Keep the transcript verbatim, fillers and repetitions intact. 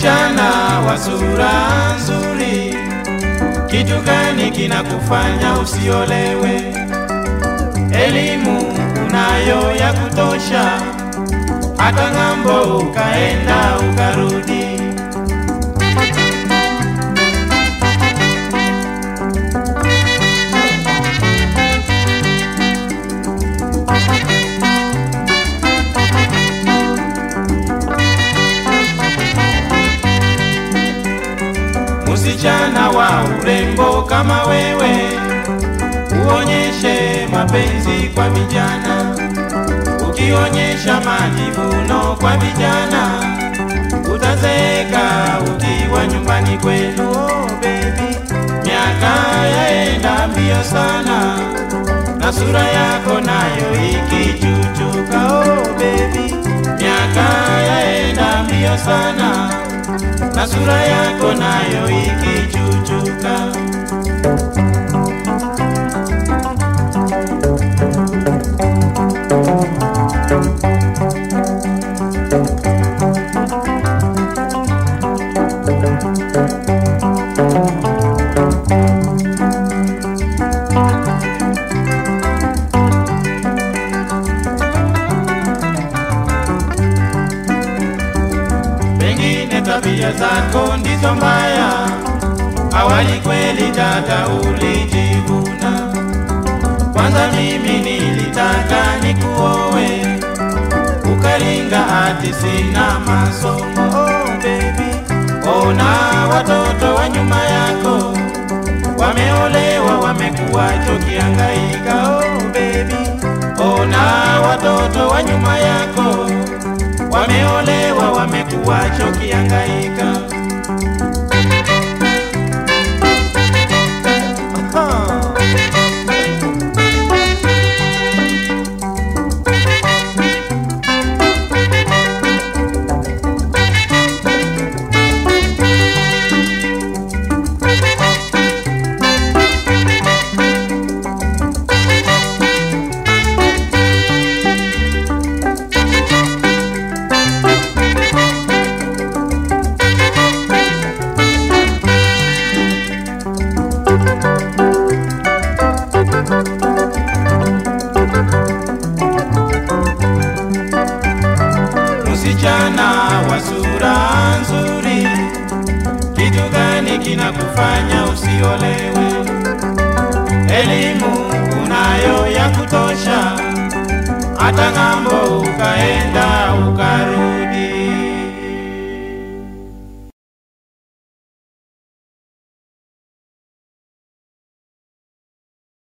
Msichana wa sura nzuri, kitu gani kinakufanya usiolewe? Elimu unayo ya kutosha, hata ng'ambo ukaenda ukarudi. Msichana wa urembo kama wewe, uonyeshe mapenzi kwa vijana. Ukionyesha majivuno kwa vijana, utazeeka ukiwa nyumbani kwenu. Oh baby, miaka yaenda mbio sana, na sura yako nayo ikichuchuka. Oh baby, miaka yaenda mbio sana, na sura yako nayo ikichuchuka. Pengine tabia zako ndizo mbaya, awali kweli dada ulijivuna. Kwanza mimi nilitaka nikuowe, ukaringa ati sina masomo. Oh baby, ona watoto wa nyuma yako wameolewa, wamekuwa chokiangaika. Oh baby, ona watoto wa nyuma yako wameolewa, wamekuwa chokiangaika. Msichana wa sura nzuri, kitu gani kinakufanya usiolewe? Elimu unayo ya kutosha, hata ng'ambo